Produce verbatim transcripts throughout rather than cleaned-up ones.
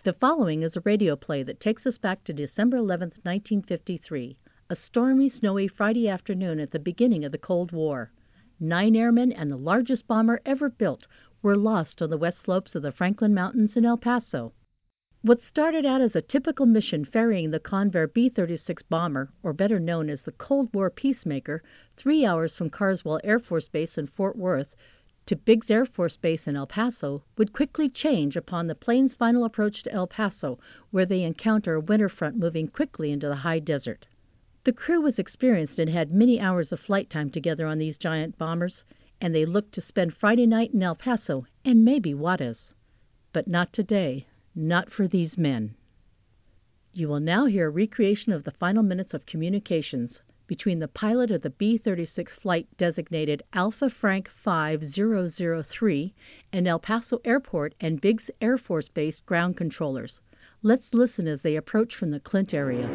The following is a radio play that takes us back to December eleventh, nineteen fifty-three, a stormy, snowy Friday afternoon at the beginning of the Cold War. Nine airmen and the largest bomber ever built were lost on the west slopes of the Franklin Mountains in El Paso. What started out as a typical mission ferrying the Convair B thirty-six bomber, or better known as the Cold War Peacemaker, three hours from Carswell Air Force Base in Fort Worth to Biggs Air Force Base in El Paso would quickly change upon the plane's final approach to El Paso, where they encounter a winter front moving quickly into the high desert. The crew was experienced and had many hours of flight time together on these giant bombers, and they looked to spend Friday night in El Paso and maybe Juarez. But not today, not for these men. You will now hear a recreation of the final minutes of communications between the pilot of the B thirty-six flight designated Alpha Frank five zero zero three and El Paso Airport and Biggs Air Force Base ground controllers. Let's listen as they approach from the Clint area.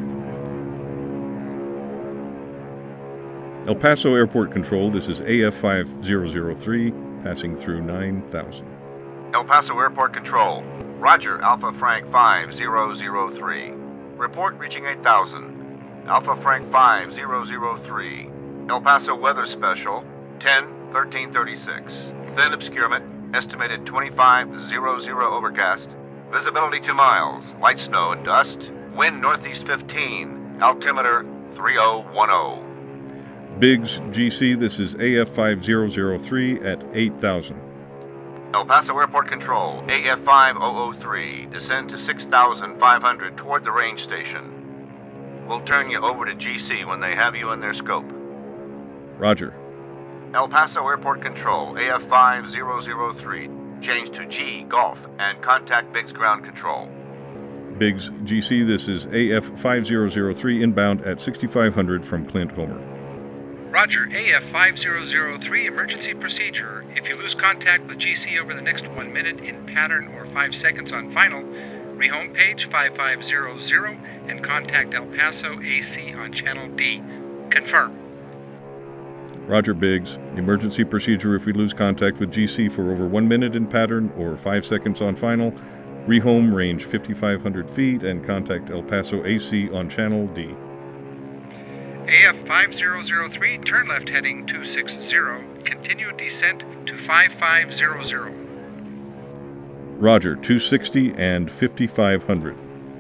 El Paso Airport Control, this is A F five zero zero three, passing through nine thousand. El Paso Airport Control, Roger, Alpha Frank five zero zero three. Report reaching eight thousand. Alpha Frank five zero zero three. El Paso Weather Special, ten thirteen thirty-six. Thin obscurement, estimated twenty-five hundred overcast. Visibility two miles, light snow and dust. Wind northeast fifteen, altimeter three oh one oh. Biggs, G C, this is A F five zero zero three at eight thousand. El Paso Airport Control, A F five zero zero three. Descend to six thousand five hundred toward the range station. We'll turn you over to G C when they have you in their scope. Roger. El Paso Airport Control, A F five zero zero three. Change to G, Golf, and contact Biggs Ground Control. Biggs, G C, this is A F five zero zero three inbound at sixty-five hundred from Clint Homer. Roger, A F five zero zero three, emergency procedure. If you lose contact with G C over the next one minute in pattern or five seconds on final, rehome page five five zero zero and contact El Paso A C on channel D. Confirm. Roger, Biggs. Emergency procedure if we lose contact with G C for over one minute in pattern or five seconds on final. Rehome range fifty-five hundred feet and contact El Paso A C on channel D. A F five zero zero three, turn left heading two sixty. Continue descent to five five zero zero. Roger, two sixty and fifty-five hundred.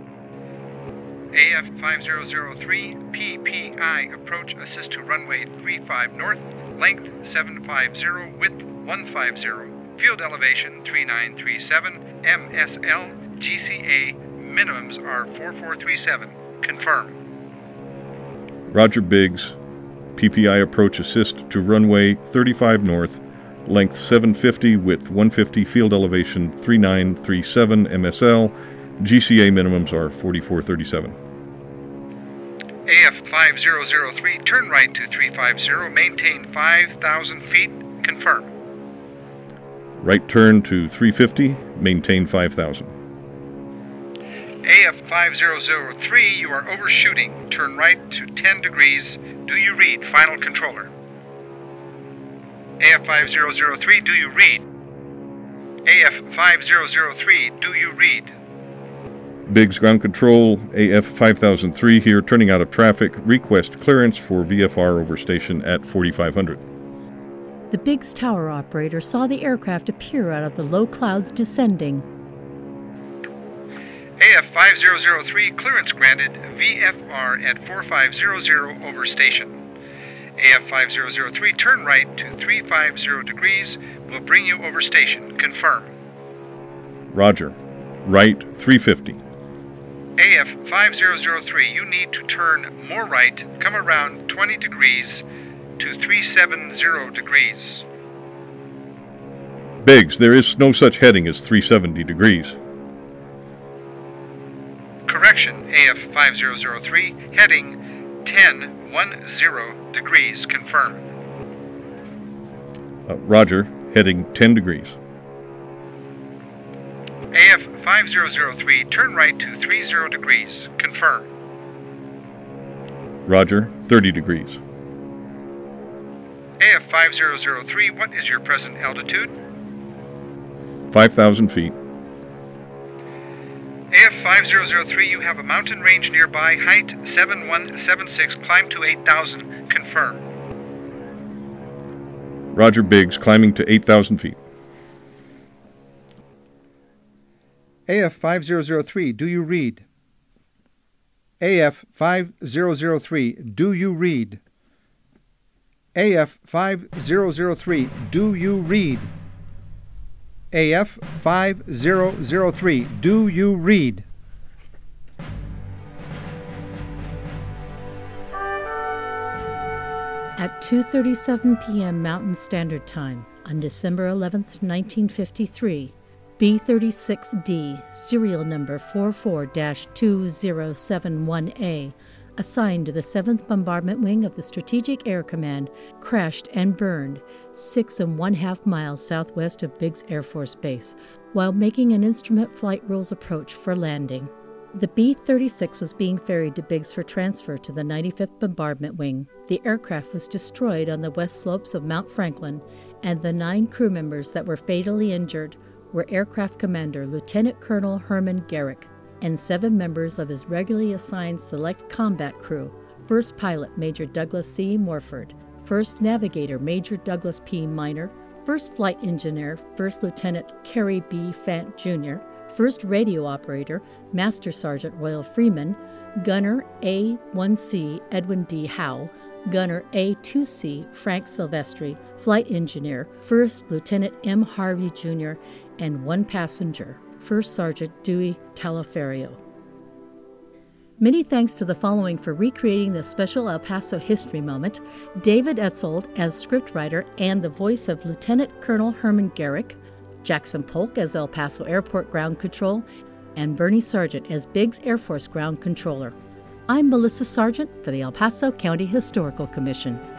A F five zero zero three, P P I, approach assist to runway three five north, length seven five zero, width one five zero. Field elevation three nine three seven, M S L, G C A, minimums are four four three seven. Confirm. Roger, Biggs. P P I approach assist to runway thirty-five north, length seven fifty, width one fifty, field elevation three nine three seven M S L, G C A minimums are forty-four thirty-seven. A F five zero zero three, turn right to three five zero, maintain five thousand feet, confirm. Right turn to three fifty, maintain five thousand. A F five zero zero three, you are overshooting. Turn right to ten degrees. Do you read? Final controller. A F five zero zero three, do you read? A F five zero zero three, do you read? Biggs Ground Control, A F five thousand three here, turning out of traffic. Request clearance for V F R over station at forty-five hundred. The Biggs tower operator saw the aircraft appear out of the low clouds descending. A F five zero zero three, clearance granted, V F R at four five zero zero over station. A F five zero zero three, turn right to three five zero degrees, will bring you over station. Confirm. Roger. Right, three fifty. A F five zero zero three, you need to turn more right, come around twenty degrees to three seventy degrees. Biggs, there is no such heading as three seventy degrees. Correction, A F five zero zero three, heading ten ten degrees, confirm. Uh, Roger, heading ten degrees. A F five zero zero three, turn right to thirty degrees, confirm. Roger, thirty degrees. A F five zero zero three, what is your present altitude? five thousand feet. five zero zero three, you have a mountain range nearby, height seven one seven six, climb to eight thousand. Confirm. Roger Biggs, climbing to eight thousand feet. A F five zero zero three, do you read? A F five zero zero three, do you read? A F five zero zero three, do you read? A F five zero zero three, do you read? At two thirty-seven p.m. Mountain Standard Time on December eleventh, nineteen fifty-three, B thirty-six D, serial number four four dash two zero seven one A, assigned to the seventh Bombardment Wing of the Strategic Air Command, crashed and burned six and one half miles southwest of Biggs Air Force Base while making an instrument flight rules approach for landing. The B thirty-six was being ferried to Biggs for transfer to the ninety-fifth Bombardment Wing. The aircraft was destroyed on the west slopes of Mount Franklin, and the nine crew members that were fatally injured were Aircraft Commander Lieutenant Colonel Herman Garrick and seven members of his regularly assigned Select Combat Crew, First Pilot Major Douglas C. Morford, First Navigator Major Douglas P. Miner, First Flight Engineer First Lieutenant Kerry B. Fant, Junior, First Radio Operator Master Sergeant Royal Freeman, Gunner A one C Edwin D. Howe, Gunner A two C Frank Silvestri, Flight Engineer First Lieutenant M. Harvey, Junior, and one passenger, First Sergeant Dewey Talaferio. Many thanks to the following for recreating this special El Paso history moment: David Etzold as scriptwriter and the voice of Lieutenant Colonel Herman Garrick, Jackson Polk as El Paso Airport Ground Control, and Bernie Sargent as Biggs Air Force Ground Controller. I'm Melissa Sargent for the El Paso County Historical Commission.